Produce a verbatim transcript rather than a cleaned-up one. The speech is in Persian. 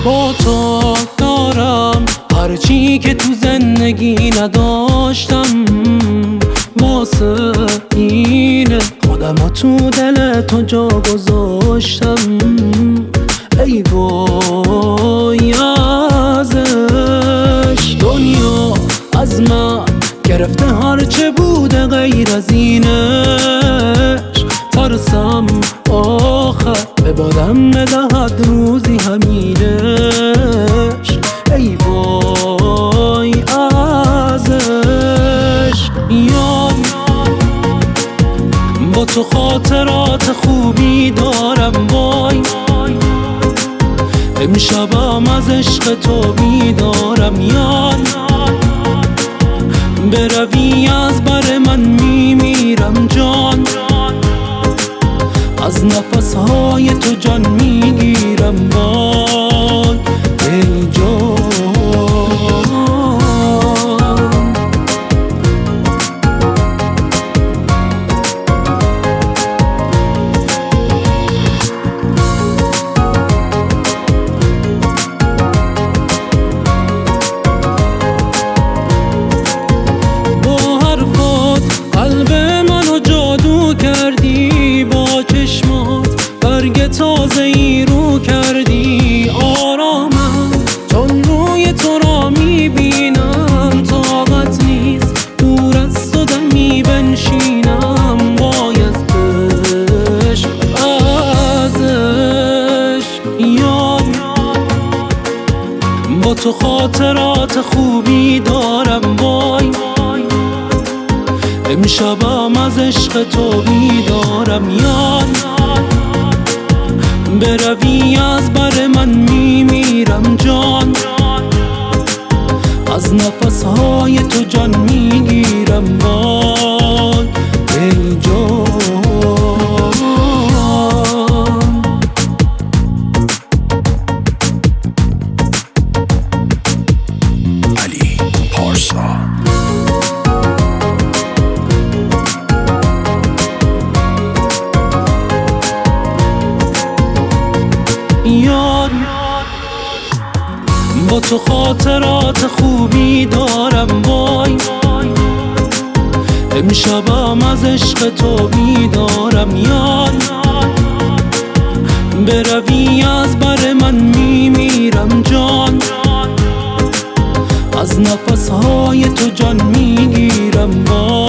با تو دارم هرچی که تو زندگی نداشتم، واسه اینه خودمو تو دل تو جا گذاشتم. ای وای ازش، دنیا از من گرفته هرچه بوده غیر از اینش. ترسم آخر به بادم ندهد روزی همینش. ای وای ازش، یاد با تو خاطرات خوبی دارم. وای امشبم از عشق تو بیدارم. یاد بروی از بر من میمیرم جان، از نفسهای تو جان میگیرم. وای ای جان، با حرفات قلب منو جادو کردی، با چشمات برگ تازه ای رو کردی. آرامم چون روی تو را میبینم، طاقت نیست دور از تو دمی بنشینم. باید عشق ازش، یاد با تو خاطرات خوبی دارم. وای امشبم از عشق تو بیدارم. یاد بروی از بر من میمیرم جان، از نفسهای تو جان میگیرم. وای ای جان. علی پارسا. یاد با تو خاطرات خوبی دارم. وای امشبم از عشق تو بیدارم. یاد بروی از بر من میمیرم جان، از نفسهای تو جان میگیرم.